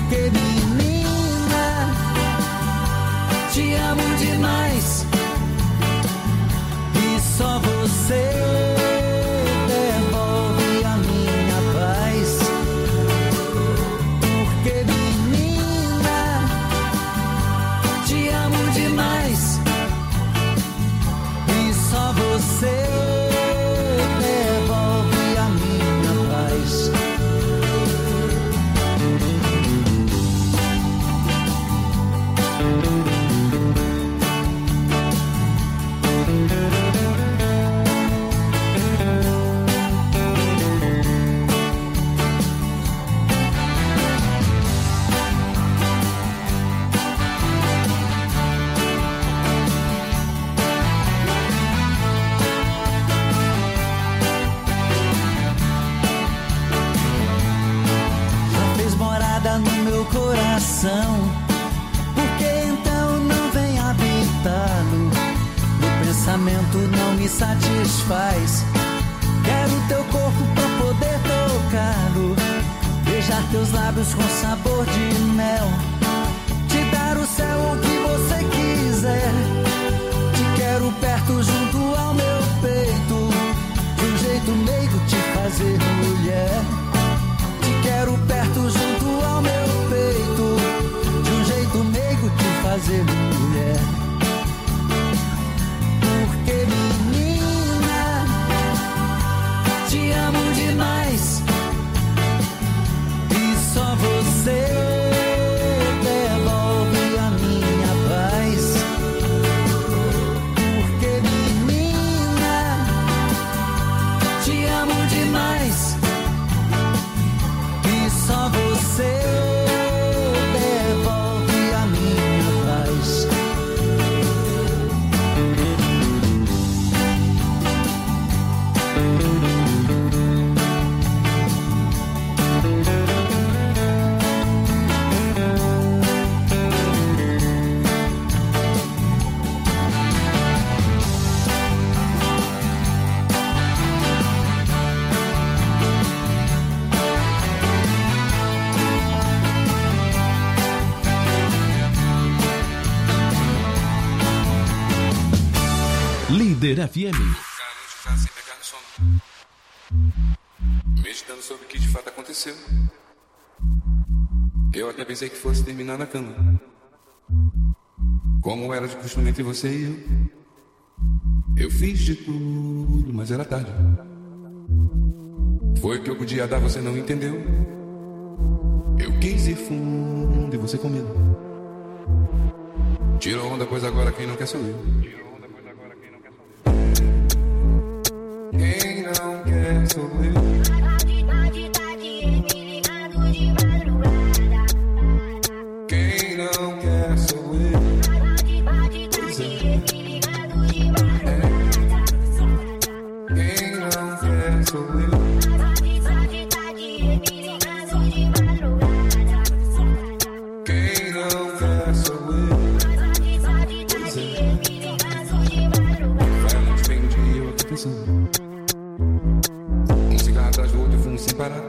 Porque menina, te amo demais e só você devolve a minha paz. Porque menina, te amo demais e só você devolve a minha paz. Coração, porque então não vem habitá-lo? Meu pensamento não me satisfaz. Quero teu corpo pra poder tocá-lo, beijar teus lábios com sabor de mel, te dar o céu o que você quiser. Te quero perto junto ao meu peito, de um jeito meigo te fazer mulher. Te quero perto junto ao meu peito, de um jeito meigo te fazer mulher. Porque menina, te amo demais e só você devolve a minha paz. Porque menina, te amo demais e só você devolve a minha paz. Líder FM. Sem pegar no sono, meditando sobre o que de fato aconteceu. Eu até pensei que fosse terminar na cama, como era de costume entre você e eu. Eu fiz de tudo, mas era tarde. Foi o que eu podia dar, você não entendeu. Eu quis ir fundo e você com medo. Tirou onda, pois agora quem não quer sou eu. Quem não quer sou eu. Quem não quer sou eu. Pois é. Quem não quer sou eu. Quem não quer sou eu. Pois é. Vai muito bem um dia eu tô pensando. Atrás do outro eu fumo sem parar.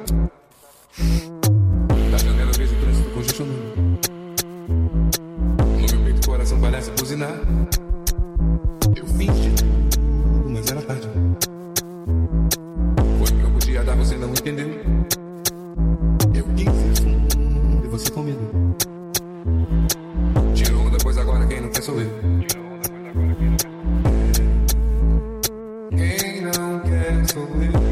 Da janela eu vejo o trânsito congestionando. No meu peito o coração parece buzinar. Eu fiz de tudo, mas era tarde. Foi o que eu podia dar, você não entendeu. Eu quis ir fundo e você com medo. Tirou onda, pois agora quem não quer sou eu. Quem não quer sou eu.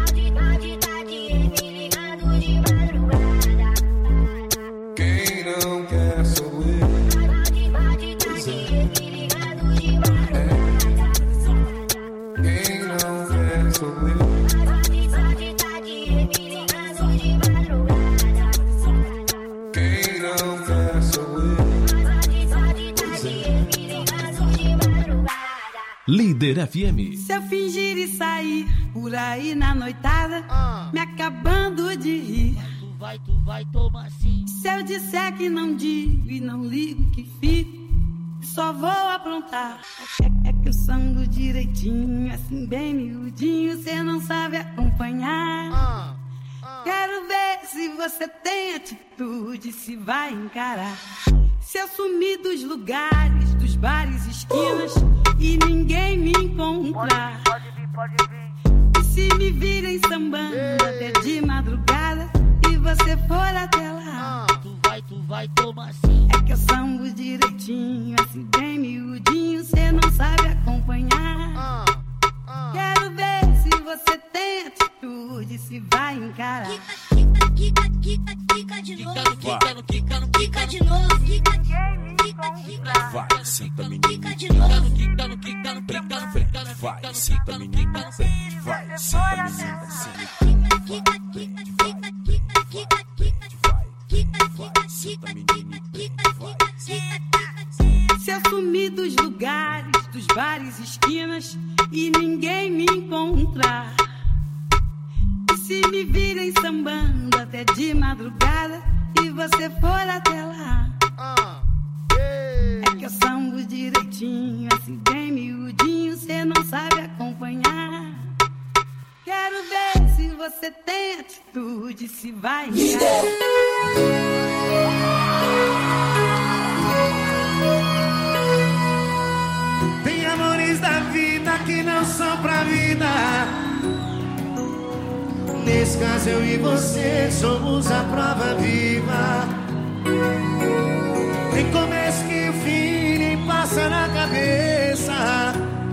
Líder FM. Se eu fingir e sair por aí na noitada, me acabando de rir, tu vai tomar sim. Se eu disser que não digo e não ligo que fico, só vou aprontar. É que eu sango direitinho, assim bem miudinho, cê não sabe acompanhar. Quero ver se você tem atitude, se vai encarar. Se eu sumir dos lugares, dos bares, esquinas e ninguém me encontrar. Pode vir. E se me virem sambando até de madrugada e você for até lá, Tu vai tomar sim. é que eu sambo direitinho, assim bem miudinho, cê não sabe acompanhar. Quero ver se você tem atitude, se vai encarar. Quica de novo. Quica de novo. Vai, senta menina. Quica de novo. Vai, senta menina. Vai, senta menina. Se eu sumir dos lugares, dos bares, esquinas e ninguém me encontrar, e se me virem sambando até de madrugada e você for até lá, é que eu sambo direitinho, assim bem miudinho, cê não sabe acompanhar. Quero ver se você tem atitude, se vai encarar. Tem amores da vida que não são pra vida. Nesse caso eu e você somos a prova viva. Tem começo que o fim nem passa na cabeça,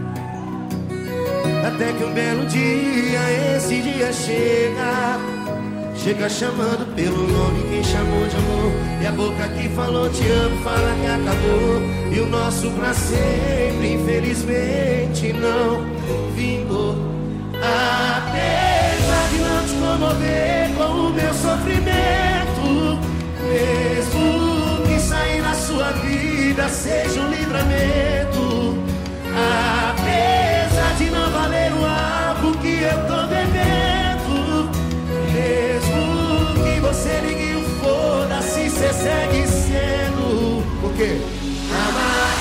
até que um belo dia, esse dia chega chamando pelo nome quem chamou de amor. E a boca que falou te amo fala que acabou. E o nosso pra sempre infelizmente não vingou. Apesar de não te comover com o meu sofrimento, mesmo que sair da sua vida seja um livramento, apesar de não valer o algo que eu tô devendo, mesmo que você ligue o foda-se, cê segue sendo o quê? Amar.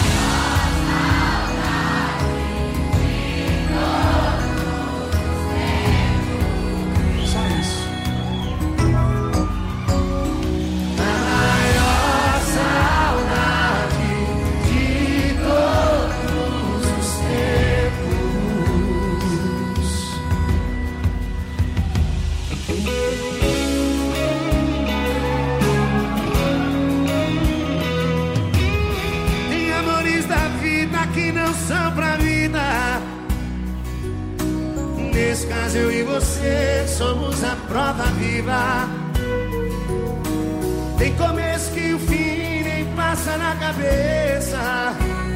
Só isso. A maior saudade de todos os tempos. Tem amores da vida que não são pra vida. Nesse caso eu e você somos a prova viva. Tem começo que o fim nem passa na cabeça,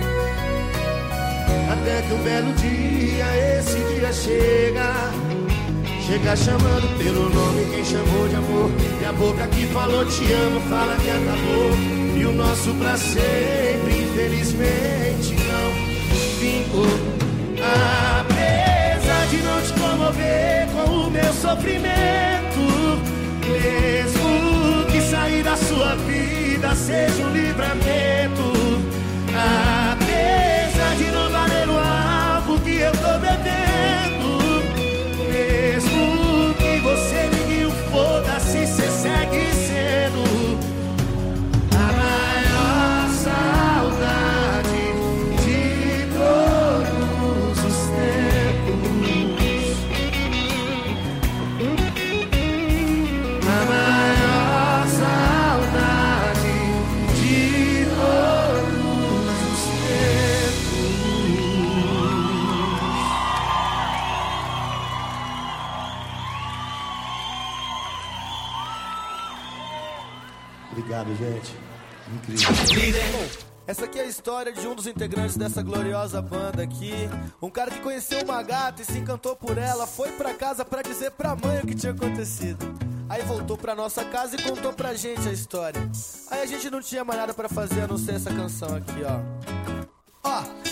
até que um belo dia, esse dia chega chamando pelo nome quem chamou de amor. E a boca que falou te amo fala que acabou. E o nosso pra sempre infelizmente não vingou. Apesar de não te comover com o meu sofrimento, mesmo que sair da sua vida seja um livramento, apesar de não valer o algo que eu tô devendo, mesmo que você ligue o foda-se, cê segue sendo a maior saudade de todos os tempos. A maior saudade de todos os tempos. Obrigado, gente. Incrível. Essa aqui é a história de um dos integrantes dessa gloriosa banda aqui. Um cara que conheceu uma gata e se encantou por ela, foi pra casa pra dizer pra mãe o que tinha acontecido. Aí voltou pra nossa casa e contou pra gente a história. Aí a gente não tinha mais nada pra fazer a não ser essa canção aqui, ó. Ó, moleque.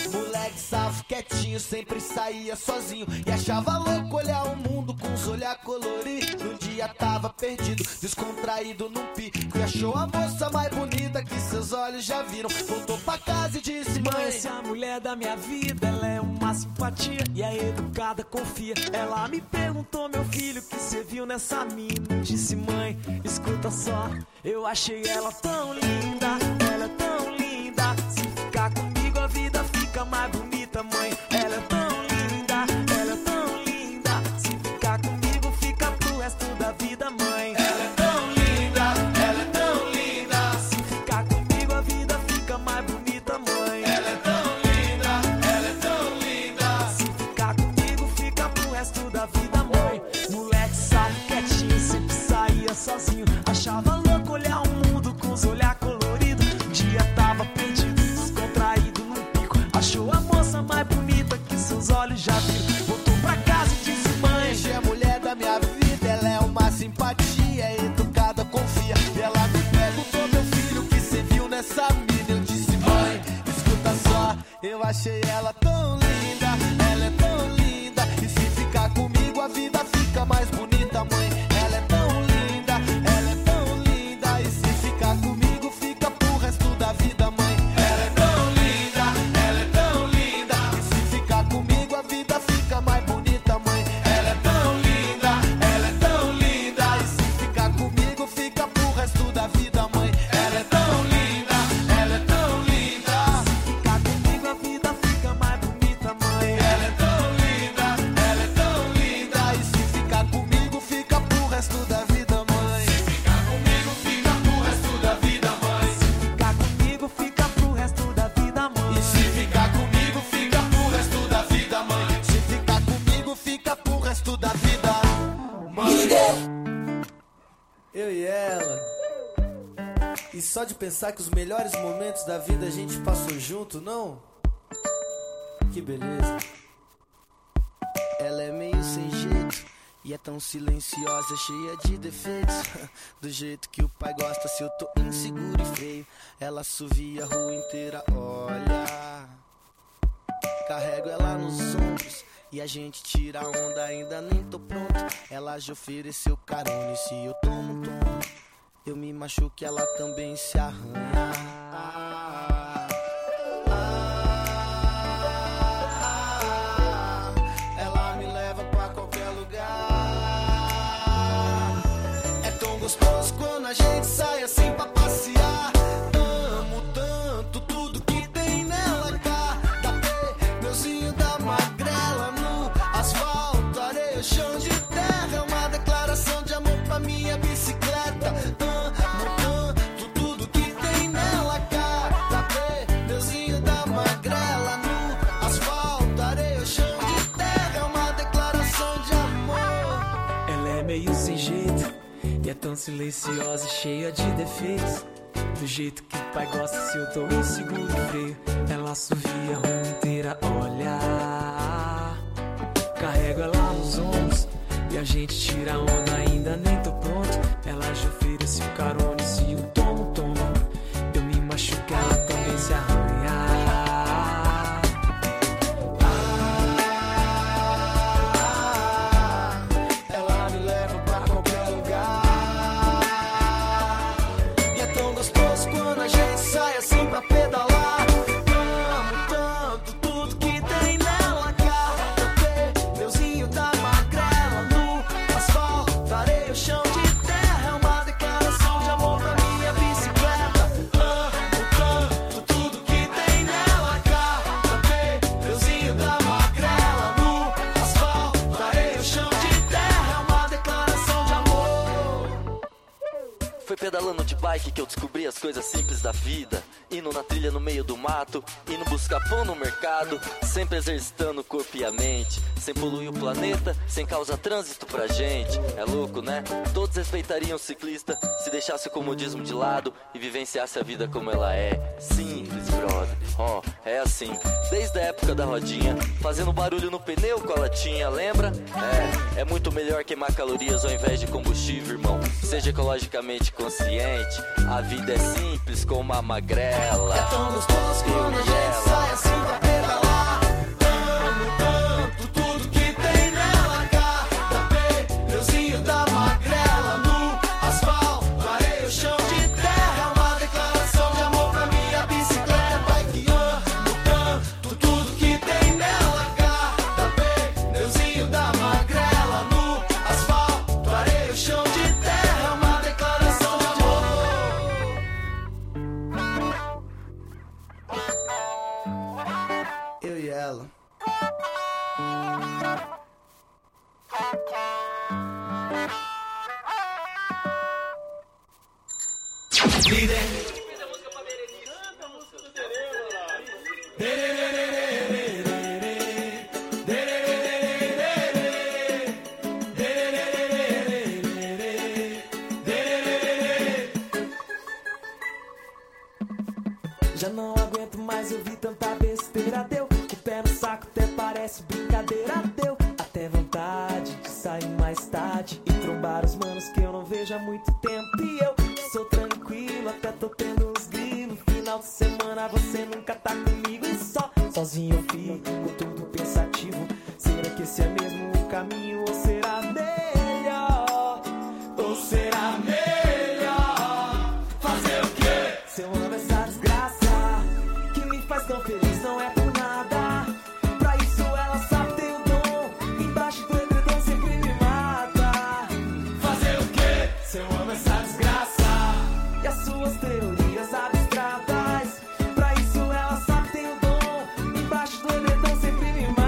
moleque safo, quietinho, sempre saía sozinho e achava louco olhar o mundo com os olhar coloridos. Um dia tava perdido, descontraído num pico e achou a moça mais bonita que seus olhos já viram. Voltou pra casa e disse: mãe, essa é a mulher da minha vida, ela é uma simpatia e é educada, confia. Ela me perguntou, meu filho, o que você viu nessa mina? Disse: mãe, escuta só, eu achei ela tão linda, ela é tão linda. Se ficar comigo a vida fica mais bonita, mãe. Ela é tão linda, ela é tão linda. Se ficar comigo fica pro resto da vida, mãe. ela é tão linda, ela é tão linda. Se ficar comigo a vida fica mais bonita, mãe. Ela é tão linda, ela é tão linda. Se ficar comigo fica pro resto da vida, mãe. Moleque sabe quietinho, sempre saía sozinho. Achava louco olhar o mundo com os olhar coloridos. Um dia tava perdido, descontraído num pico. Achou a moça mais bonita que seus olhos já viram. Voltou pra casa e disse: mãe, Hoje é a mulher da minha vida, ela é uma simpatia, é educada, confia. E ela me perguntou, meu filho, o que você viu nessa mina? Eu disse: mãe, escuta só, eu achei ela tão linda, ela é tão linda. E se ficar comigo a vida fica mais bonita, mãe. Ela é tão linda, ela é tão linda. E se ficar comigo fica pro resto da vida, mãe. Ela é tão linda, ela é tão linda. E se ficar comigo a vida fica mais bonita, mãe. Ela é tão linda, ela é tão linda. E se ficar comigo fica pro resto da vida, mãe. Ela é tão linda, ela é tão linda. ficar comigo a vida fica mais bonita, mãe. Ela é tão linda, ela é tão linda. E se ficar comigo fica pro resto da vida, mãe. Se ficar comigo fica pro resto da vida, mãe. Ficar comigo fica pro resto da vida, mãe. E se ficar comigo fica pro resto da vida, mãe. Se ficar comigo fica pro resto da vida, mãe. Eu e ela. E só de pensar que os melhores momentos da vida a gente passou junto, não? Que beleza. Ela é meio sem jeito e é tão silenciosa, cheia de defeitos. Do jeito que o pai gosta, se eu tô inseguro e feio, ela assovia a rua inteira, olha. Carrego ela nos ombros e a gente tira a onda, ainda nem tô pronto. Ela já ofereceu carona e se eu tomo um tomo, eu me machuco e ela também se arranha. Ela me leva pra qualquer lugar. É tão gostoso quando a gente sai assim pra passear. Amo tanto tudo que tem nela. Cada pneuzinho da magrela no asfalto, areia, chão de terra. É uma declaração de amor pra minha bicicleta. Amo tanto tudo que tem nela. Cada pneuzinho da magrela no asfalto, areia, chão de terra. É uma declaração de amor. Ela é meio sem jeito e é tão silenciosa, cheia de defeitos. Do jeito que o pai gosta, se eu tô inseguro e feio, ela assovia a rua inteira, olha. Carrego ela nos ombros e a gente tira a onda, ainda nem tô pronto. Ela já ofereceu carona e se eu tomo, eu me machuco, ela também se arranha. Ela me leva pra qualquer lugar. E é tão gostoso quando a gente sai assim pra pedalar. Amo tanto tudo que tem nela. Cada pneuzinho da magrela no asfalto, areia, chão de terra. É uma declaração de amor pra minha bicicleta. Amo tanto tudo que tem nela. Cada pneuzinho da magrela no asfalto, areia, chão de terra. É uma declaração de amor. Foi pedalando de bike que eu descobri as coisas simples da vida. Indo na trilha no meio do mato, indo buscar pão no mercado, sempre exercitando o corpo e a mente, sem poluir o planeta, sem causar trânsito pra gente. É louco, né? Todos respeitariam o ciclista se deixasse o comodismo de lado e vivenciasse a vida como ela é. Simples, brother. Ó, é assim, desde a época da rodinha, fazendo barulho no pneu com a latinha, lembra? É muito melhor queimar calorias ao invés de combustível, irmão. Seja ecologicamente consciente, a vida é simples como uma magrela. É tão gostoso quando a gente sai assim pra pedalar. Já não aguento mais ouvir tanta besteira, deu. O pé no saco até parece brincadeira, deu. Até vontade de sair mais tarde e trombar os manos que eu não vejo há muito tempo. E eu sou tranquilo, até tô tendo uns grilos. Final de semana você nunca tá comigo e só sozinho eu fico tudo pensativo. Será que esse é mesmo o caminho ou será melhor? Ou será melhor fazer o quê? Se eu amo essa desgraça que me faz tão feliz, não é por nada. Pra isso ela sabe ter o dom. Embaixo do edredom sempre me mata. Fazer o quê? Se eu amo essa desgraça e as suas teorias abstratas. Pra isso ela sabe ter o dom. Embaixo do edredom sempre me mata.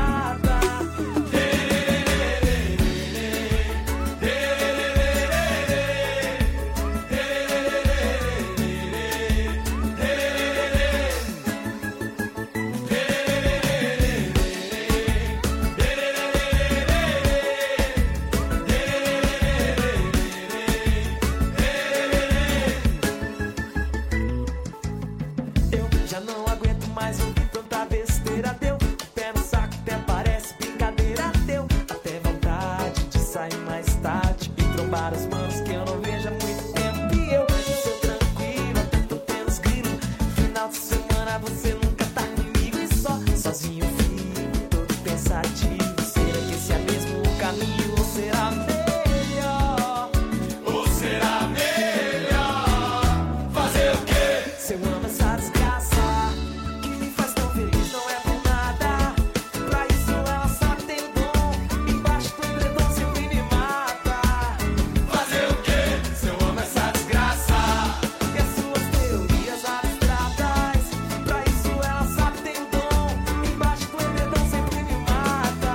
Eu já não aguento mais ouvir tanta besteira, deu. O pé no saco até parece brincadeira, deu. Até vontade de sair mais tarde e trombar os manos que eu não vejo há muito tempo. E eu sou tranquilo, até tô tendo os grilos. Final de semana você nunca tá comigo e só sozinho eu fico todo pensativo. Será que esse é mesmo o caminho ou será melhor? Ou será melhor fazer o quê? Se eu amo essa desgraça que me faz tão feliz, não é por nada. Pra isso ela sabe ter o dom. Embaixo do edredom sempre me mata. Fazer o quê? Se eu amo essa desgraça e as suas teorias abstratas. Pra isso ela sabe ter o dom. Embaixo do edredom sempre me mata.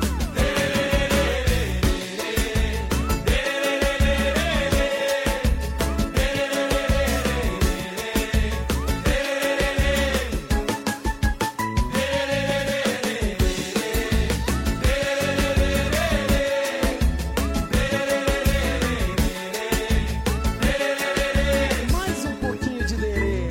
Mais um pouquinho de lerê.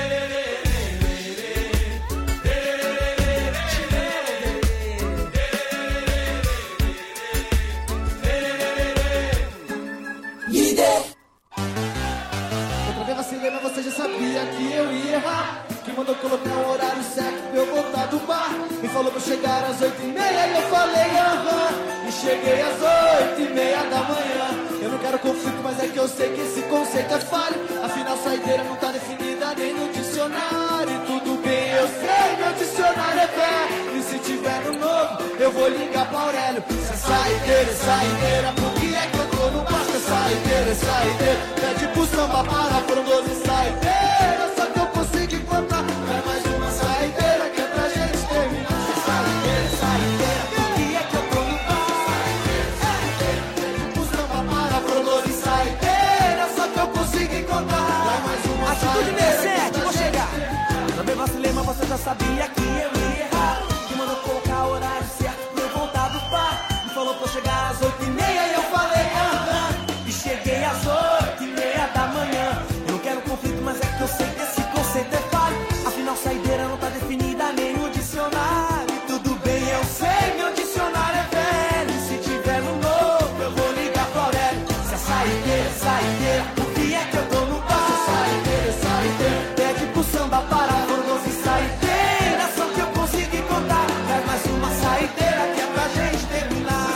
Outra vez vacilei, mas você já sabia que eu ia errar. Que mandou colocar o horário certo pra eu voltar do bar. E falou pra eu chegar às 8h30 e eu falei aham. E cheguei às 8h30 da manhã. Eu não quero conflito, mas é que eu sei que esse conceito é falho. Afinal, saideira não tá definida nem no dicionário. E tudo bem, eu sei, meu dicionário é velho. E se tiver no novo, eu vou ligar pra Aurélio. Se é saideira, por que é que eu tô no bar? Se é saideira, pede pro samba para, foram 12 saideiras. Só que eu consigo encontrar mais uma saideira que é pra gente terminar. Saideira, por que é que eu tô no bar? Pede pro samba para, foram 12 saideiras. Só que eu consigo encontrar mais uma Atitude saideira. 67, vou chegar. Também vacilei, mas você já sabia que eu ia errar. Que mandou colocar o horário certo pra eu voltar do bar. Me falou pra eu chegar às 8h30 e eu falei aham. E cheguei às 8h30 da manhã. Eu não quero conflito, mas é que eu sei que esse conceito é falho. Afinal, saideira não tá definida nem no dicionário. E tudo bem, eu sei, meu dicionário é velho. E se tiver no novo, eu vou ligar pra Aurélio. Se é saideira, por que é que eu tô no bar? Saideira, pede pro samba parar, por 12 saideiras. Só que eu consigo encontrar mais uma saideira que é pra gente terminar.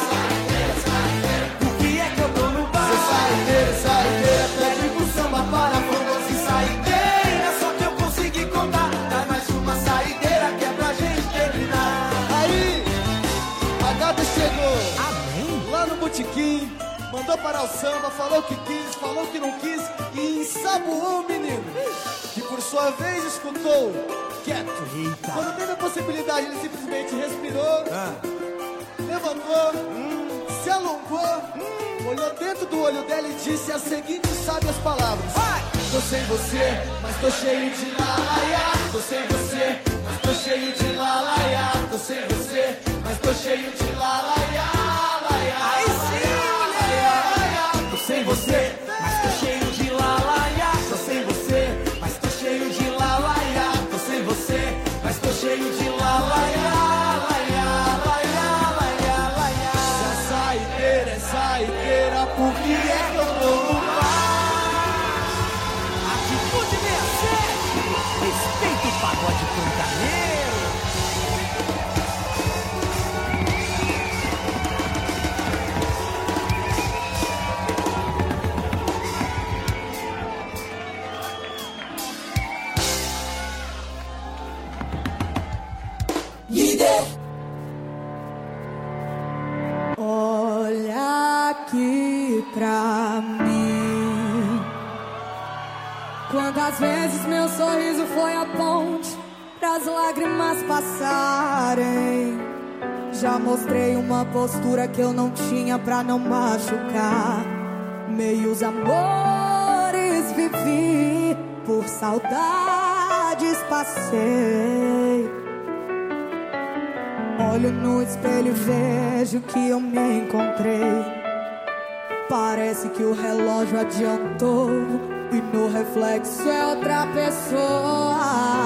Por que é que eu tô no bar? Saideira, Pede pro samba parar, por 12 saideiras. Só que eu consigo encontrar mais uma saideira que é pra gente terminar. aí, a gata chegou. Amém? Lá no botequim, mandou parar o samba, falou que quis, falou que não quis e ensaboou o menino, que por sua vez escutou quieto. Eita. Quando teve a possibilidade, ele simplesmente respirou, levantou, se alongou, olhou dentro do olho dela e disse as seguintes sábias palavras: Vai! tô sem você, mas tô cheio de lalaiá. Tô sem você, mas tô cheio de lalaiá. Tô sem você, mas tô cheio de lalaiá. Aí sim, mulher! Tô sem você, mas tô cheio de lalaiá. Tô sem você, mas tô cheio de lalaiá. Tô sem você, mas tô cheio de lalaiá. Saiteira, por que é que eu tô no mar? Atitude 67, respeita o pagode pantaneiro. Líder. Olha aqui pra mim. Quantas vezes meu sorriso foi a ponte pras lágrimas passarem. Já mostrei uma postura que eu não tinha pra não machucar. Meios amores vivi, por saudades passei. Olho no espelho e vejo que eu me encontrei. Parece que o relógio adiantou e no reflexo é outra pessoa.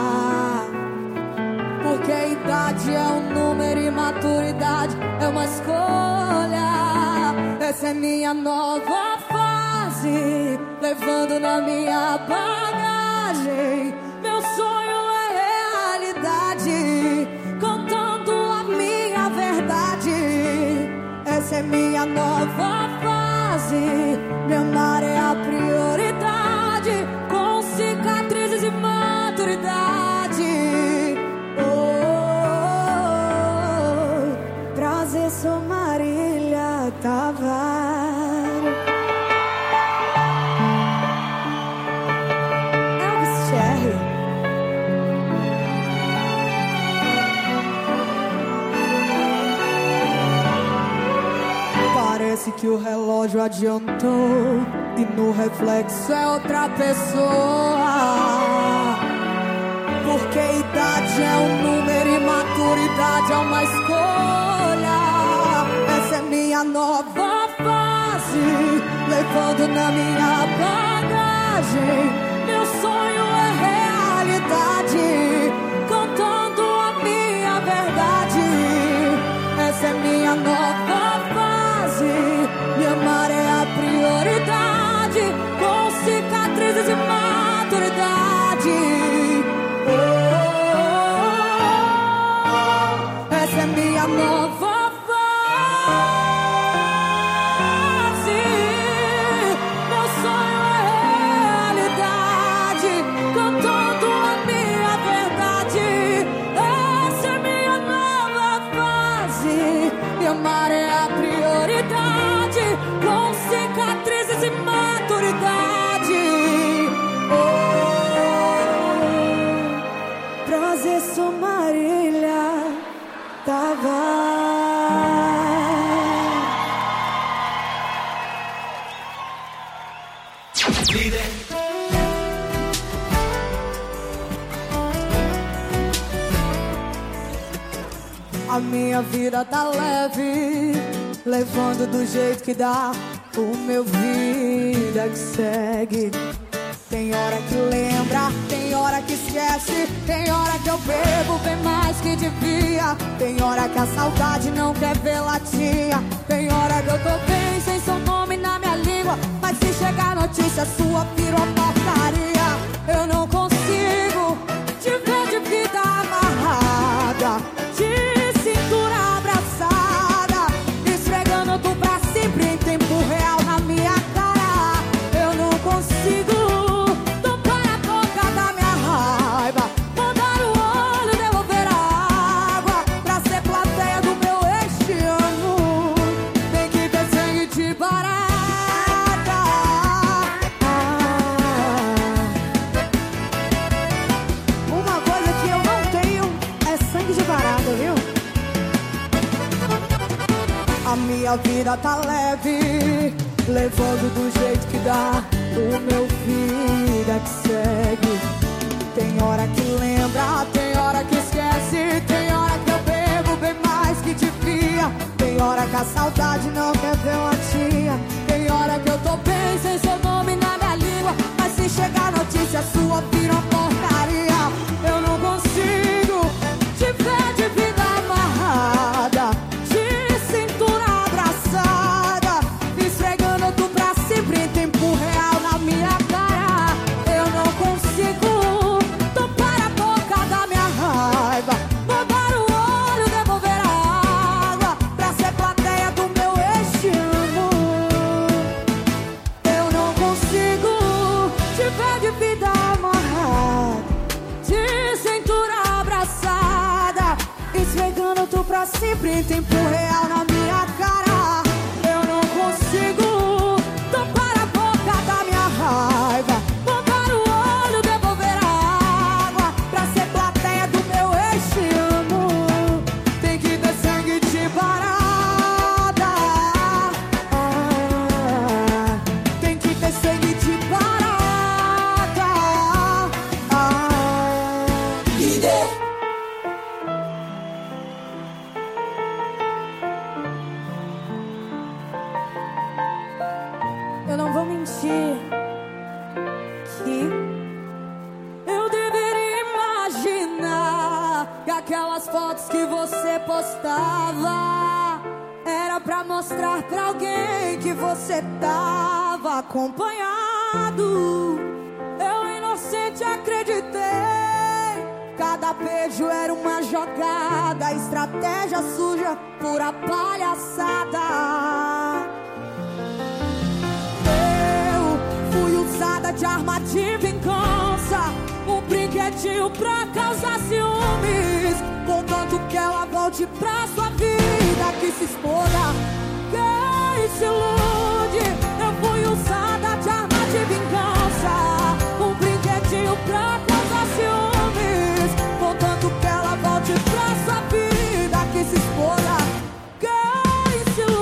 Porque idade é um número e maturidade é uma escolha. Essa é minha nova fase, levando na minha bagagem. Meu sonho é realidade, contando a minha verdade. Essa é minha nova fase, me amar é a prioridade, com cicatrizes e maturidade. Prazer, sou Marília Tavares. Elvis Cherry. Parece que o relógio adiantou e no reflexo é outra pessoa. Porque idade é um número e maturidade é uma escolha. Essa é minha nova fase, levando na minha bagagem. Meu sonho é realidade, contando a minha verdade. Essa é minha nova fase, me amar é a prioridade, com cicatrizes e maturidade. Essa é minha nova fase, meu sonho é realidade, contando a minha verdade. Essa é minha nova fase, me amar é a prioridade, com cicatrizes e maturidade. Prazer, sou Marília Tavares. A minha vida tá leve, levando do jeito que dá. O meu vida que segue. Tem hora que lembra, tem hora que esquece. Tem hora que eu bebo bem mais que devia. Tem hora que a saudade não quer ver latinha. Tem hora que eu tô bem sem seu nome na minha língua, mas se chegar notícia sua virou porcaria. Eu não consigo te ver de vida amarrada, de cintura abraçada, esfregando tu pra sempre em tempo real na minha cara. Eu não consigo a minha vida tá leve, levando do jeito que dá. O meu vida sempre em tempo real na minha cara. Eu não consigo tampar a boca da minha raiva, botar o olho, devolver a água, pra ser plateia do meu ex te amo. Tem que ter sangue de parada, tem que ter sangue de parada. Eu não vou mentir que eu deveria imaginar que aquelas fotos que você postava era pra mostrar pra alguém que você tava acompanhado. Eu inocente acreditei, cada beijo era uma jogada, estratégia suja, pura palhaçada. Fui usada de arma de vingança, um brinquedinho pra causar ciúmes, contanto que ela volte pra sua vida, que se exploda, quem se ilude. Eu fui usada de arma de vingança, um brinquedinho pra causar ciúmes, contanto que ela volte pra sua vida, que se exploda, quem se ilude.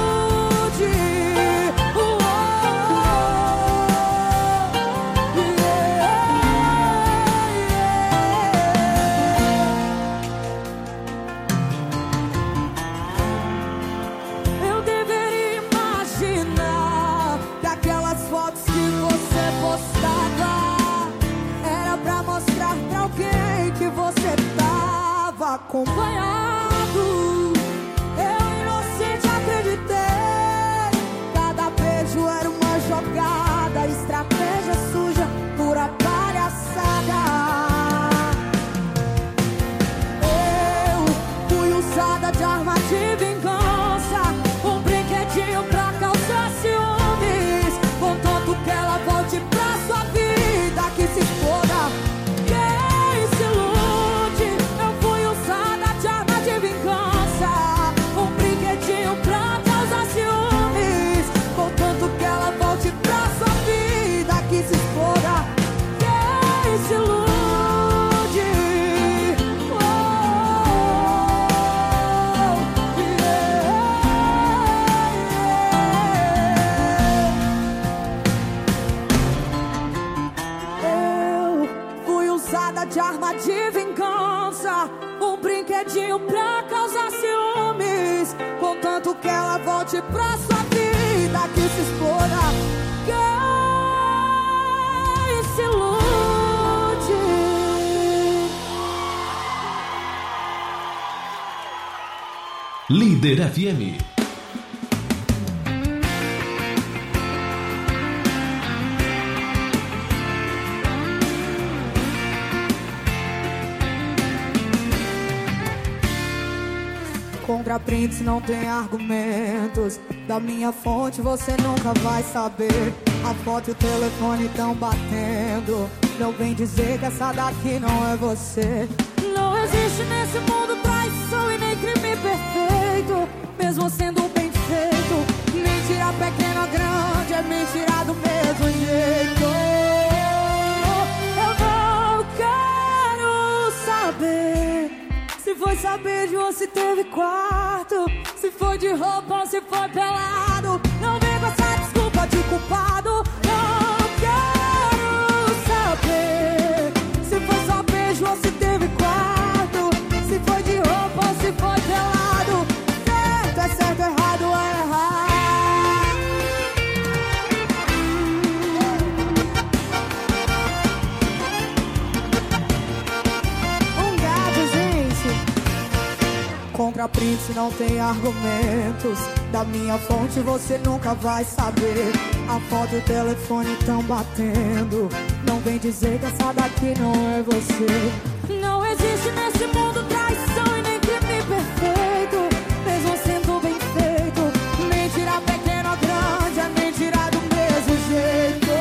Acompanhado, eu inocente acreditei, cada beijo era uma jogada, estratégia suja, pura palhaçada. Eu fui usada de arma de vingança, um brinquedinho pra causar ciúmes, contanto que ela volte pra sua vida, que se exploda, quem se ilude. Um brinquedinho pra causar ciúmes, contanto que ela volte pra sua vida, que se exploda, quem se ilude. Eu fui usada de arma de vingança, um brinquedinho pra causar ciúmes, contanto que ela volte pra sua vida, que se exploda, quem se ilude. Líder FM. Contra prints não tem argumentos, da minha fonte você nunca vai saber. A foto e o telefone tão batendo, não vem dizer que essa daqui não é você. Não existe nesse mundo traição e nem crime perfeito, mesmo sendo bem feito. Mentira pequena ou grande é mentira do mesmo jeito. Eu não quero saber se foi só beijo ou se teve quarto, se foi de roupa ou se foi pelado. Não vem com essa desculpa de culpado. Não quero saber se foi só beijo ou se teve quarto, se foi de roupa ou se foi pelado. Certo é certo, errado é errado. Contra prints não tem argumentos, da minha fonte você nunca vai saber. A foto e o telefone tão batendo, não vem dizer que essa daqui não é você. Não existe nesse mundo traição e nem crime perfeito, mesmo sendo bem feito. Mentira pequena ou grande é mentira do mesmo jeito.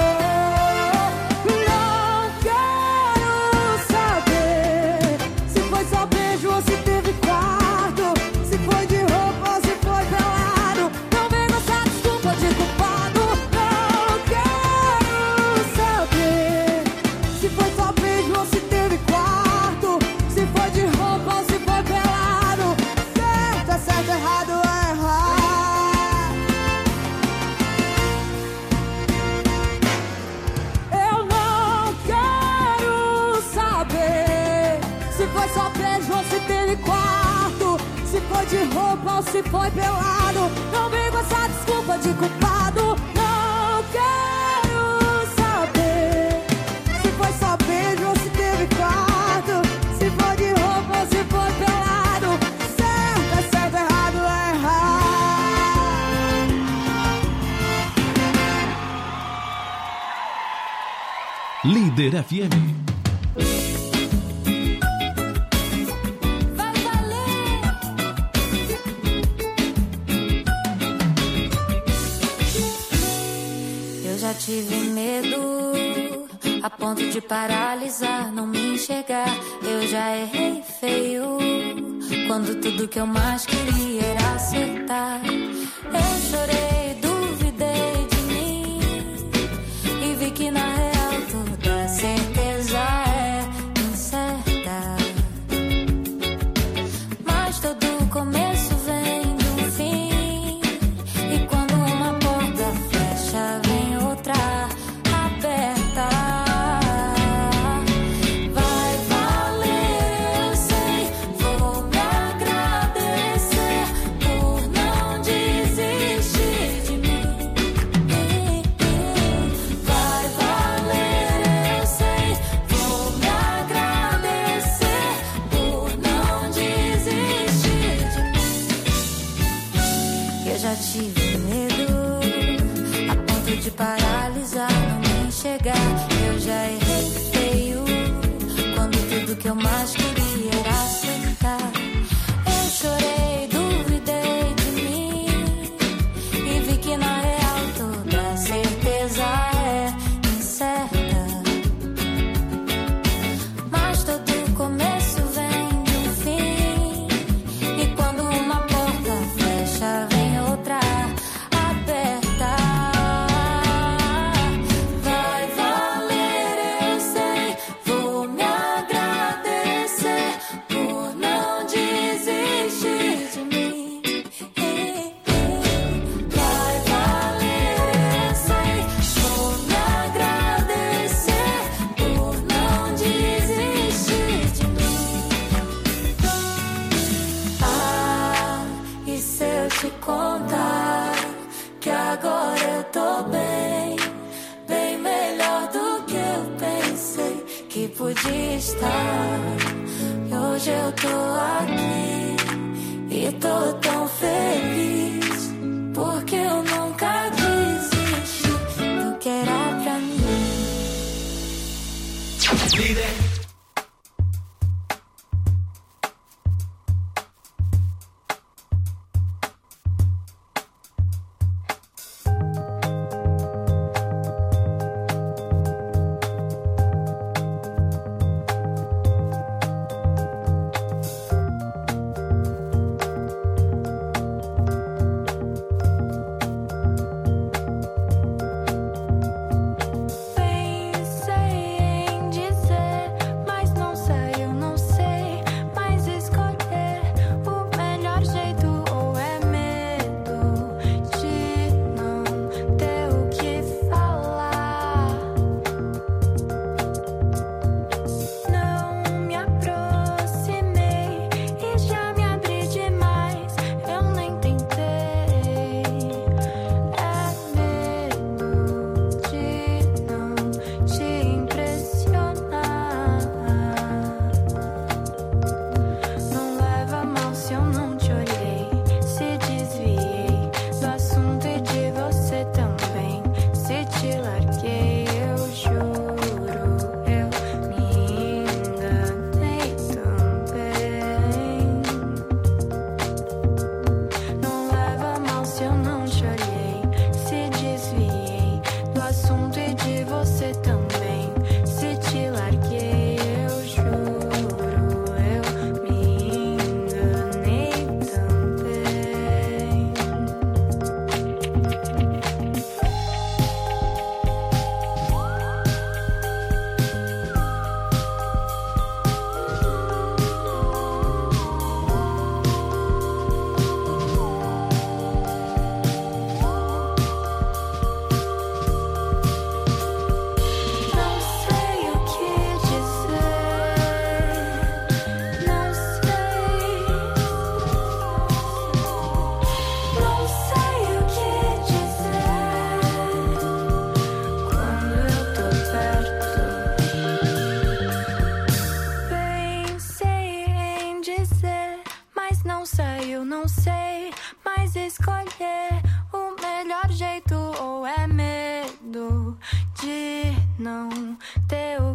Não quero saber se foi só beijo ou se teve quarto, foi só beijo ou se teve quarto, se foi de roupa ou se foi pelado. Não vem com essa desculpa de culpado. Não quero saber se foi só beijo ou se teve quarto, se foi de roupa ou se foi pelado. Certo é certo, errado é errado. Líder FM. Tive medo a ponto de paralisar, não me enxergar. Eu já errei feio quando tudo que eu mais queria era acertar. Eu chorei, duvidei de mim e vi que na real toda certeza é incerta. Mas todo começo vem de um fim, e quando uma porta fecha vem outra aberta. Vai valer, eu sei, vou me agradecer por não desistir de mim. Vai valer, eu sei, vou me agradecer por não desistir de mim. Eu já tive medo a ponto de paralisar, não me enxergar. Eu já errei feio quando tudo que eu mais queria era acertar. Eu chorei, duvidei de mim e vi que na real toda certeza é incerta. Mas todo começo vem de um fim, e quando uma porta fecha vem outra aberta. Vai valer, eu sei, vou me agradecer por não desistir de mim. Vai valer, eu sei, vou me agradecer por não desistir de mim. Ah, e se eu te contar que agora eu tô bem, bem melhor do que eu pensei que podia estar. E hoje eu tô aqui e tô tão feliz, porque eu nunca desisti do que era pra mim. Líder. Pensei em dizer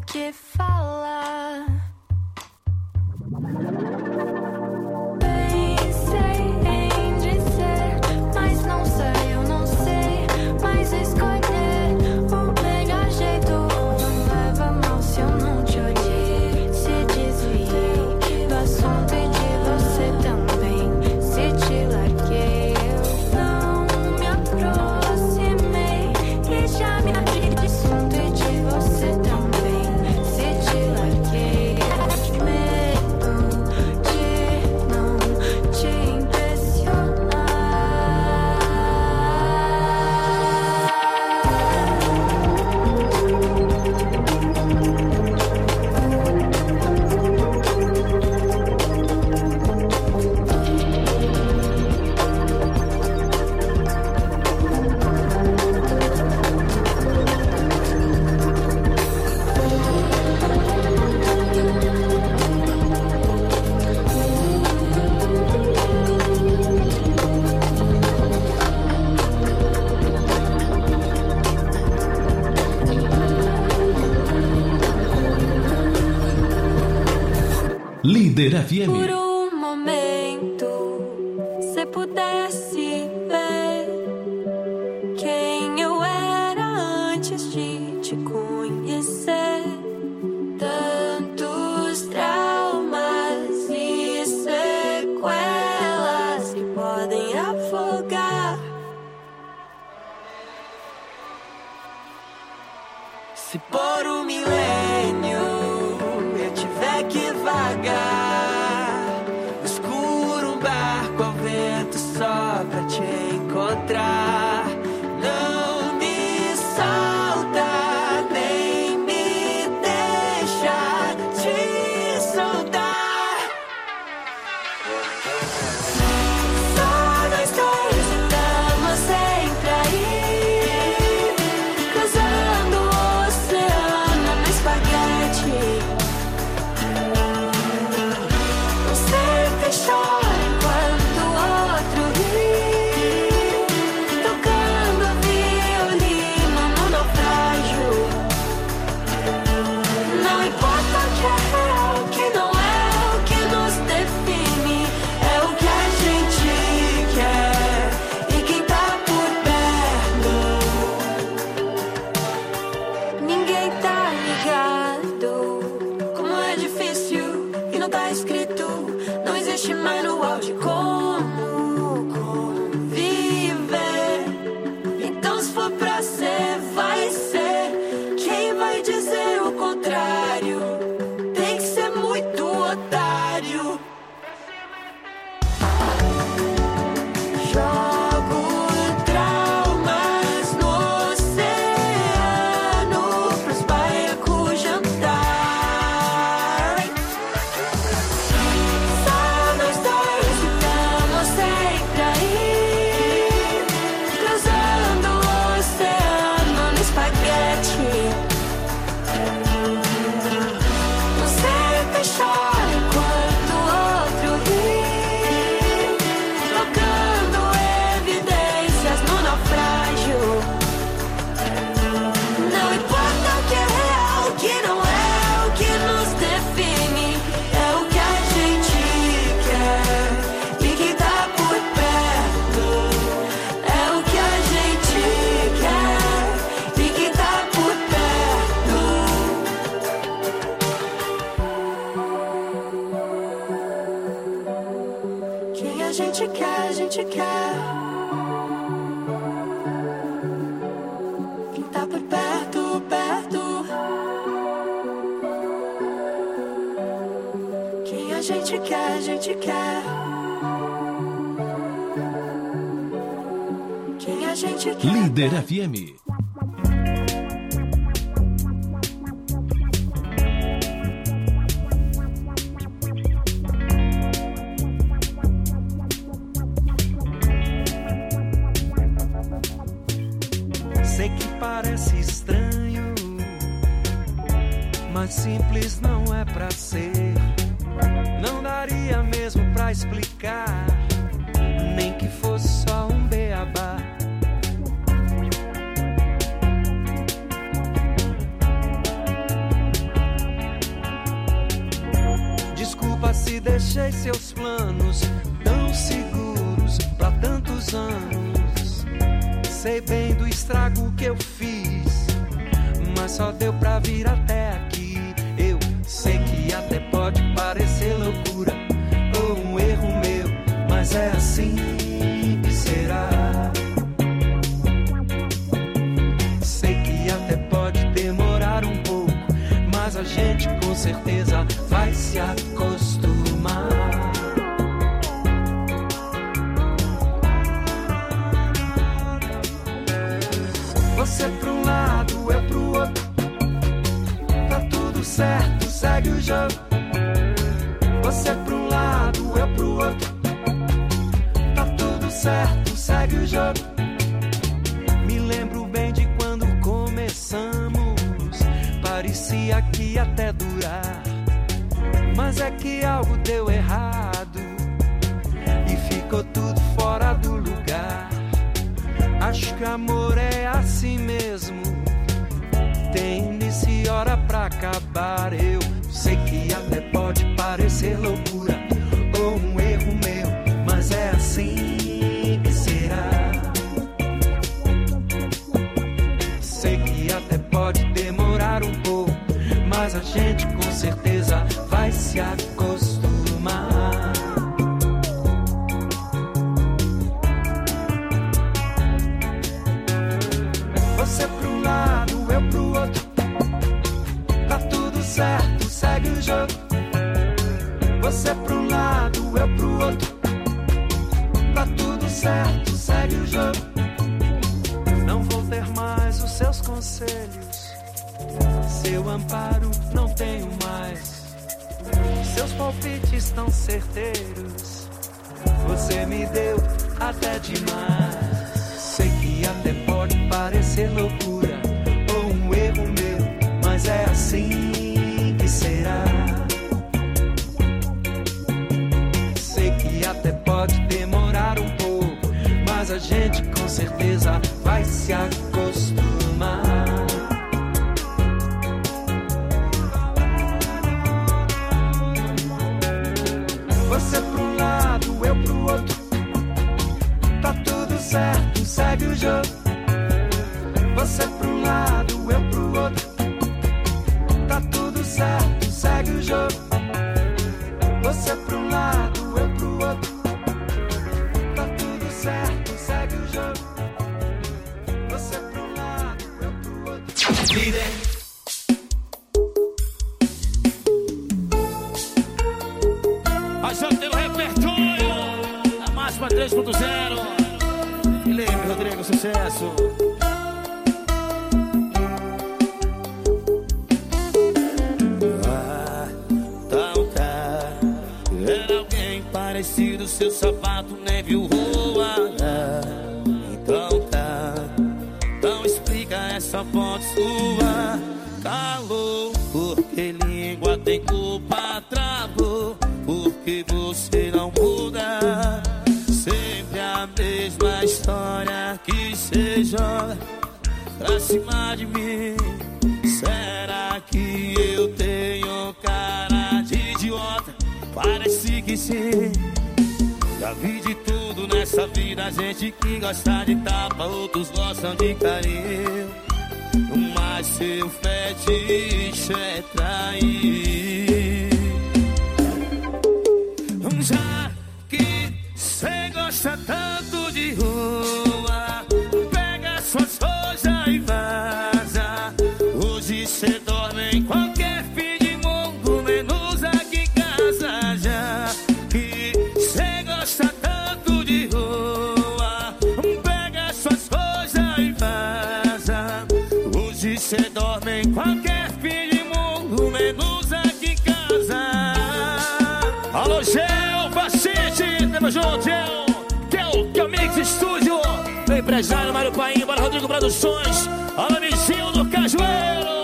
que falar. Pensei em dizer, mas não sei, eu não sei mais escolher o melhor jeito. Não leva mal se eu não te odiei. Se desviei do assunto e de você também. Se te larguei, eu não me aproximei. E já me larguei do assunto e de você também. Se te larguei, eu medo de não te impressionar. Líder FM. Por um momento, se pudesse ver quem eu era antes de te conhecer. Tantos traumas e sequelas que podem afogar. Se por um milênio eu tiver que vagar no escuro, um barco ao vento só pra te encontrar, não me solta, nem me deixa te soltar. Só nós dois estamos sempre aí, cruzando o oceano no espaguete. Você chora enquanto o outro ri, tocando violino no naufrágio. Não importa o que é real, o que não é, o que nos define, é o que a gente quer e quem tá por perto. Ninguém tá ligado como é difícil e não tá escrito. Não existe manual de como conviver. Então se for pra ser, vai ser. Quem vai dizer o contrário tem que ser muito otário. Jogo traumas no oceano pros baiacos jantar. Só nós dois estamos sempre aí, cruzando o oceano no espaguete. Você chora enquanto o outro ri, tocando evidências no naufrágio. Não importa o que é real, o que não é, o que nos define, é o que a gente quer e quem tá por perto. É o que a gente quer e quem tá por perto. Quem a gente quer, a gente quer. Quem tá por perto, perto. Quem a gente quer, a gente quer. Quem a gente quer. Líder FM. Sei que parece estranho, mas simples não é pra ser. Não daria mesmo pra explicar, nem que fosse só um beabá. e deixei seus planos tão seguros pra tantos anos. Sei bem do estrago que eu fiz, mas só deu pra vir até aqui. Eu sei que até pode parecer loucura ou um erro meu, mas é assim que será. Sei que até pode demorar um pouco, mas a gente com certeza vai se acostumar. Você pra um lado, eu pro outro, tá tudo certo, segue o jogo. Você pra um lado, eu pro outro, tá tudo certo, segue o jogo. Me lembro bem de quando começamos, parecia que ia até durar, mas é que algo deu errado e ficou tudo fora do lugar. Acho que amor é assim mesmo, tem início e hora pra acabar. Eu sei que até pode parecer loucura ou um erro meu, mas é assim que será. Sei que até pode demorar um pouco, mas a gente com certeza vai se acostumar. Você pra um lado, eu pro outro, tá tudo certo, segue o jogo. Você pra um lado, eu pro outro, tá tudo certo, segue o jogo. Não vou ter mais os seus conselhos, seu amparo não tenho mais, seus palpites estão certeiros, você me deu até demais. Sei que até pode parecer loucura ou um erro meu, mas é assim que será. Sei que até pode demorar um pouco, mas a gente com certeza vai se acostumar. Você pra um lado, eu pro outro, tá tudo certo, segue o jogo. Você pra um lado, eu pro outro, tá tudo certo, segue o jogo. Você pra um lado, eu pro outro, tá tudo certo, segue o jogo. Você pra um lado, eu pro outro. Líder. A já tem o repertório, a máxima 3.0. Felipe Rodrigo, sucesso. Era alguém parecido, seu sapato nem viu rua. Então tá, não explica essa foto sua. Calou, porque língua tem culpa. Travou, porque você não muda. Sempre a mesma história que cê joga pra cima de mim. Será que eu tenho cara de idiota? Parece que sim. Já vi de tudo nessa vida, gente que gosta de tapa, outros gostam de carinho, mas seu fetiche é trair. Já que cê gosta tanto de rua, pega suas coisas e vaza. Hoje cê dorme em qualquer fim de mundo, menos aqui em casa. Já que cê gosta tanto de rua, pega suas coisas e vaza. Hoje cê dorme em qualquer fim de mundo, menos aqui em casa. Alô, Gel, Facete, tamo junto, Gel. Que é o Mix Studio. Meu empresário Mário Paim, bora Rodrigo Produções. Alô, vizinho do Cajueiro.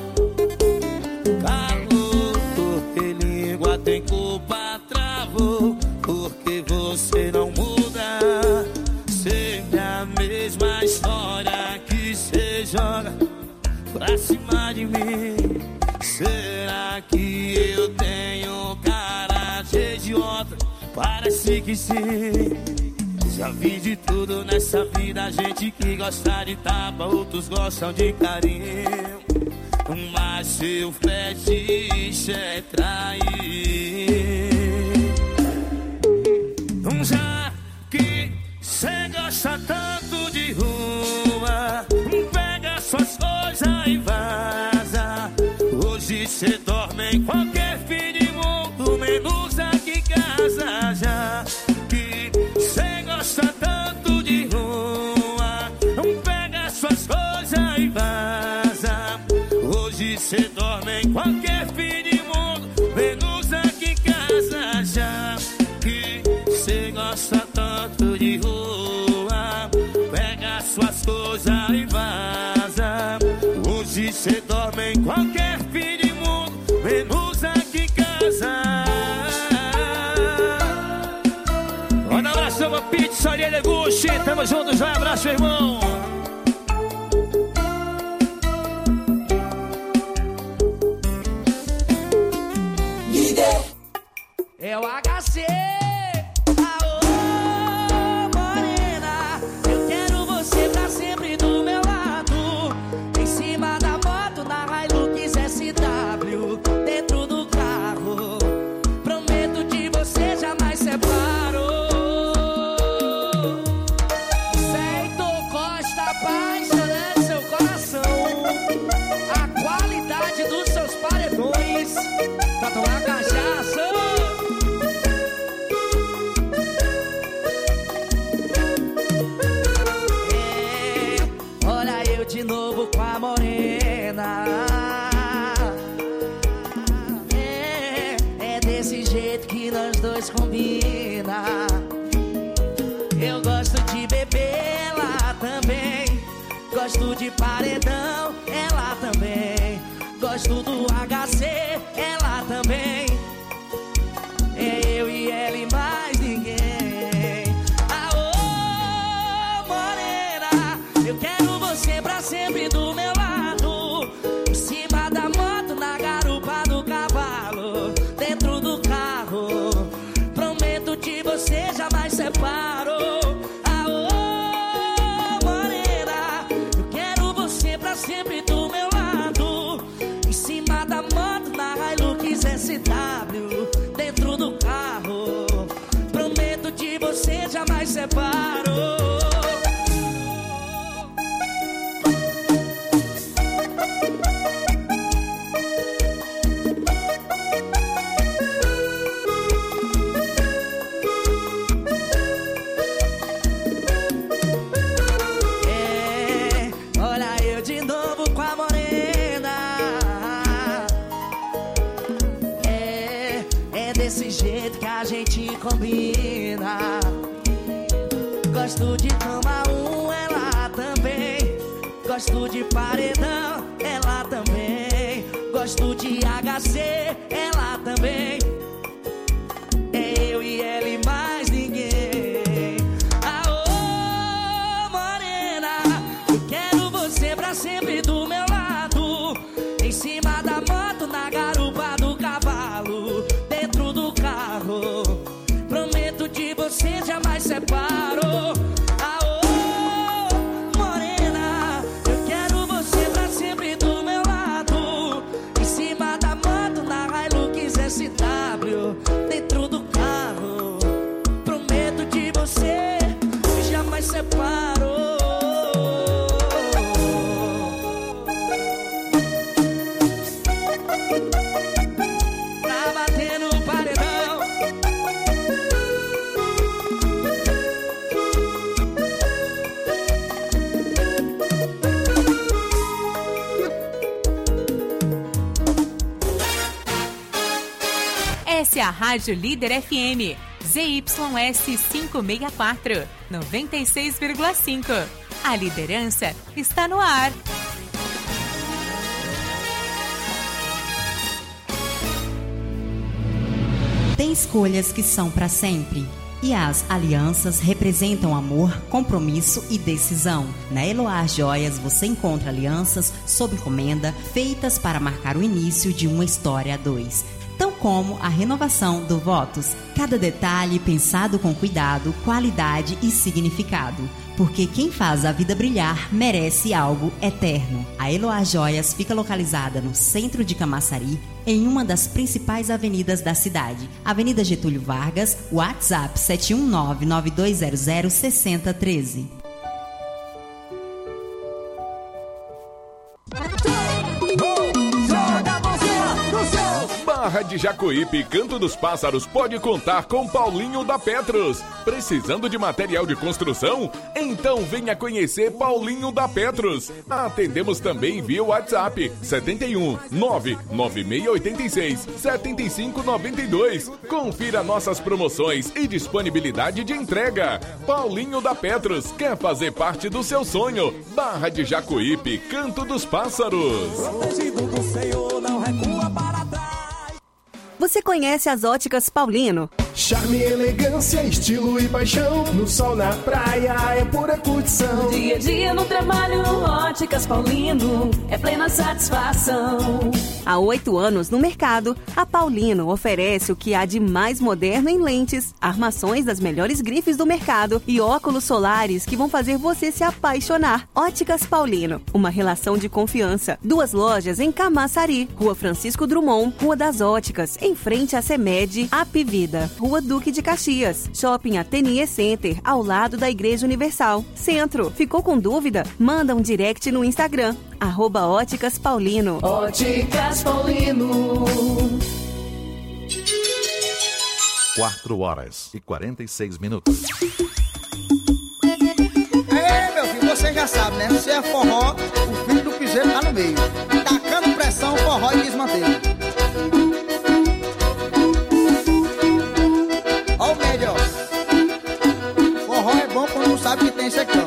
Calou, porque língua tem culpa. Travou, porque você não muda. Sempre a mesma história que cê joga pra cima de mim. Será que eu tenho cara de Parece que sim. Já vi de tudo nessa vida, gente que gosta de tapa, outros gostam de carinho. Mas seu fetiche é trair. Já que cê gosta tanto de rua, pega suas coisas e vaza. Hoje cê dorme em qualquer fim de mundo, menos aqui em casa. Já que cê gosta tanto de rua, pega suas coisas e vaza. Hoje cê dorme em qualquer fim de mundo, menos aqui em casa. Já que cê gosta tanto de rua, pega suas coisas e vaza. Hoje cê dorme em qualquer fim de mundo, menos aqui em casa. Um abraço pra Pizzaria Leguchi, tamo juntos, vai, abraço, irmão. É o HC. Combina. Eu gosto de beber, ela também. Gosto de paredão, ela também. Gosto do HC, ela também. É eu e ela e mais ninguém. Aô, morena, eu quero você pra sempre do meu lado. Em cima da moto, na garupa do cavalo, dentro do carro. De você jamais separo. Aô, morena, eu quero você pra sempre do meu lado. Em cima da moto, na Hilux SW, dentro do carro. Prometo de você jamais separo. Combina. Gosto de tomar ela também. Gosto de paredão, ela também. Gosto de HC, ela também. É eu e ela e mais ninguém. Aô, morena, eu quero você pra sempre do meu lado. Em cima da moto, na garupa do cavalo, dentro do carro. De você jamais separo. Aô, morena, eu quero você pra sempre do meu lado. Em cima da moto, na Hilux SW, dentro do carro. Prometo de você jamais separo. Pra bater no paredão. Essa é a Rádio Líder FM, ZYS 564, 96,5. A liderança está no ar. Tem escolhas que são para sempre. E as alianças representam amor, compromisso e decisão. Na Eloá Joias você encontra alianças sob encomenda feitas para marcar o início de uma história a dois. Tão como a renovação do votos. Cada detalhe pensado com cuidado, qualidade e significado. Porque quem faz a vida brilhar merece algo eterno. A Eloá Joias fica localizada no centro de Camaçari, em uma das principais avenidas da cidade. Avenida Getúlio Vargas, WhatsApp 719-9200-6013. Barra de Jacuípe, Canto dos Pássaros pode contar com Paulinho da Petros. Precisando de material de construção? Então venha conhecer Paulinho da Petros. Atendemos também via WhatsApp 71 99686 7592. Confira nossas promoções e disponibilidade de entrega. Paulinho da Petros quer fazer parte do seu sonho. Barra de Jacuípe, Canto dos Pássaros. Protegido do Senhor, não recua para trás. Você conhece as Óticas Paulino? Charme, elegância, estilo e paixão. No sol, na praia, é pura curtição. Dia a dia no trabalho, Óticas Paulino, é plena satisfação. Há 8 anos no mercado, a Paulino oferece o que há de mais moderno em lentes, armações das melhores grifes do mercado e óculos solares que vão fazer você se apaixonar. Óticas Paulino, uma relação de confiança. 2 lojas em Camaçari, Rua Francisco Drummond, Rua das Óticas, em frente à CEMED, Apivida, Rua Duque de Caxias, Shopping Ateliê Center, ao lado da Igreja Universal. Centro, ficou com dúvida? Manda um direct no Instagram, @Óticas Paulino. Óticas Paulino. 4h46. Ei, meu filho, você já sabe, né? Se é forró, o filho do piseiro tá no meio. Tacando pressão, forró e desmantelo. Ó o médio, ó. Forró é bom quando não sabe que tem secão.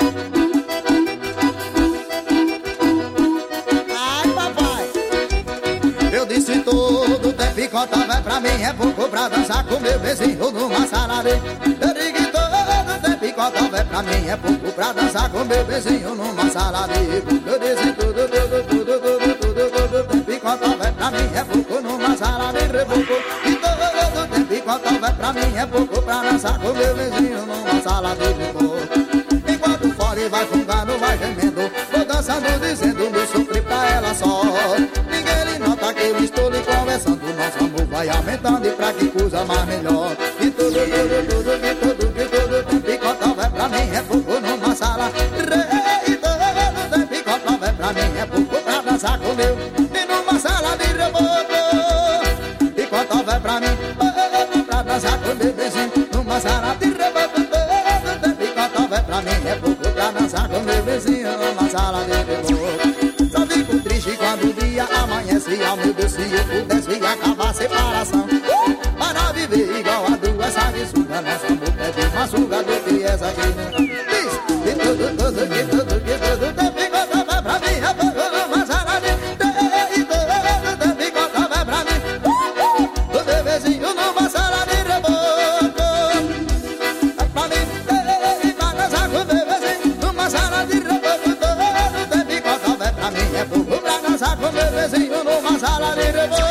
Ai, papai. Eu disse todo tempo e contava pra mim é pouco pra dançar com meu vizinho numa sala de... Eu digo todo tempo e contava pra mim é pouco pra dançar com meu vizinho numa sala de... Eu disse todo tempo e contava pra mim é pouco numa sala de reboco. E todo tempo e contava pra mim é pouco pra dançar com meu vizinho numa sala de reboco. Enquanto o fole vai fungando, vai gemendo, vou dançando dizendo meu sofrer pra ela só. Ninguém lhe nota que eu estou lhe conversando, nosso amor vai aumentando e pra que coisa mais melhor. E todo tempo e contava pra mim é pouco numa sala. E todo tempo e contava pra mim é pouco pra dançar com meu e numa sala de reboco. E contava pra mim pra dançar com meu vizinho numa sala de reboco. Todo tempo e contava pra mim é pouco pra dançar com meu vizinho numa sala de reboco. Só fico triste quando o dia amanhece. Ao meu Deus, se eu pudesse acabar a separação, para viver igual a 2 sanguessugas. Nosso amor é bem mais suga do que essa aqui. Diz, que todo tempo e contava pra mim é pouco numa sala de... E todo tempo e contava pra mim o meu vizinho numa sala de reboco. Pra mim, e pra dançar com o meu vizinho numa sala de reboco. Todo tempo e contava pra mim é pouco pra dançar com o meu vizinho numa sala de reboco.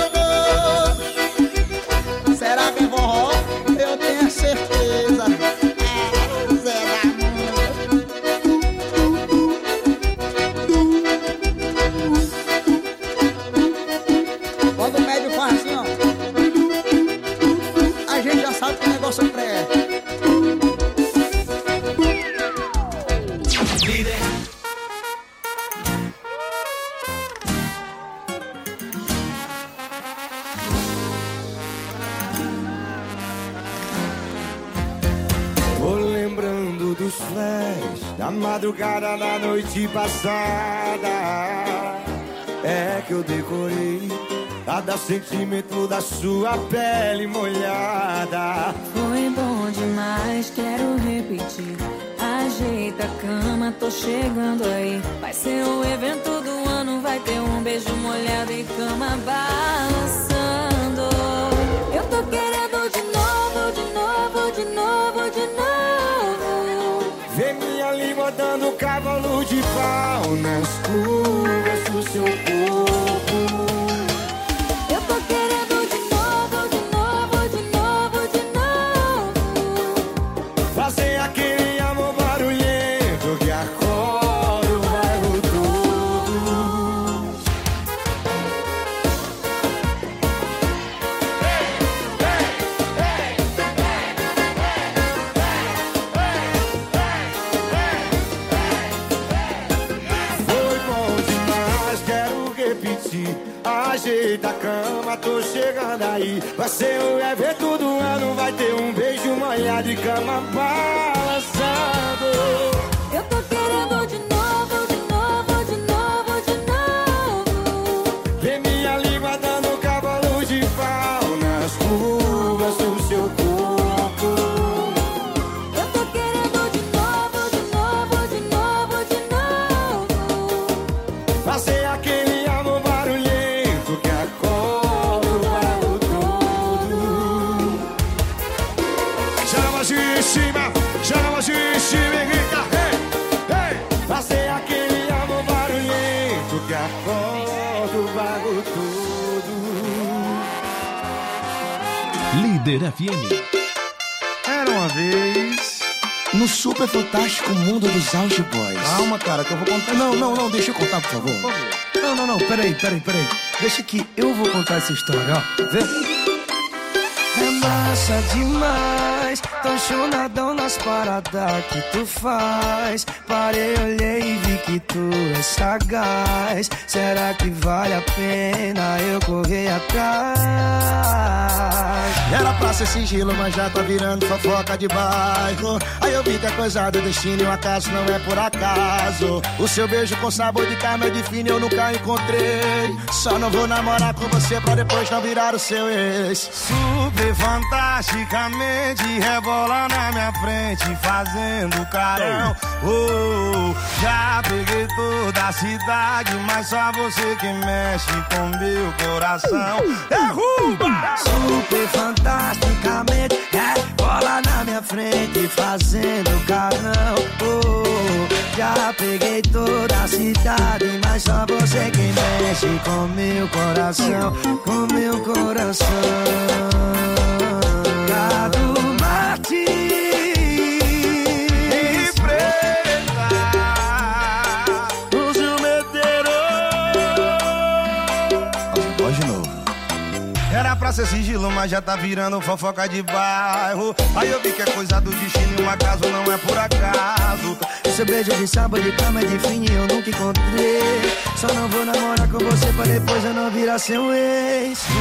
Será que é forró? Eu tenho certeza. Zé da quando o médio faz assim, ó, a gente já sabe que o negócio é pré. Tô lembrando dos flash da madrugada da noite passada. É que eu decorei cada sentimento da sua pele molhada. Foi bom demais, quero repetir. Ajeita a cama, tô chegando aí. Vai ser o evento do ano, vai ter um beijo molhado e cama balançando. Eu tô querendo de novo, de novo, de novo, de novo. Vê minha língua dando cavalo de pau nas curvas do seu corpo. Eu tô querendo de ajeita a cama, tô chegando aí. Vai ser um evento do ano, vai ter um beijo molhado e cama balançando. Eu tô querendo de novo, de novo, de novo, de novo. Vem minha língua dando cavalo de pau nas curvas do seu corpo. Eu tô querendo de novo, de novo, de novo, de novo. Fazer aquele amor barulhento que acorda o bairro todo. Chama de cima, chama de cima e grita, hey, hey. Fazer aquele amor barulhento que acorda o bairro todo. Líder FM. Era uma vez no super fantástico mundo dos Auge Boys. Calma, cara, que eu vou contar. Não, deixa eu contar, por favor. Não, peraí. Deixa que eu vou contar essa história, ó. Vê? É massa demais, tão chonadão nas paradas que tu faz. Parei, olhei e vi que tu é sagaz. Será que vale a pena eu correr atrás? Era pra ser sigilo, mas já tá virando fofoca de bairro. Aí eu vi que é coisa do destino e o acaso não é por acaso. O seu beijo com sabor de carne é define, eu nunca encontrei. Só não vou namorar com você pra depois não virar o seu ex. Super fantasticamente rebola na minha frente fazendo carão. Já peguei toda a cidade, mas só você que mexe com meu coração. Derruba! Super fantasticamente rebola na minha frente fazendo carão. Já peguei toda a cidade, mas só você que mexe com meu coração, com meu coração. Cado Martins e preta, o ciumeteiro. Voz de novo. Era pra ser sigilo, mas já tá virando fofoca de bairro. Aí eu vi que é coisa do destino e um acaso não é por acaso. Seu beijo de sábado de cama é de fim e eu nunca encontrei. Só não vou namorar com você pra depois eu não virar seu ex.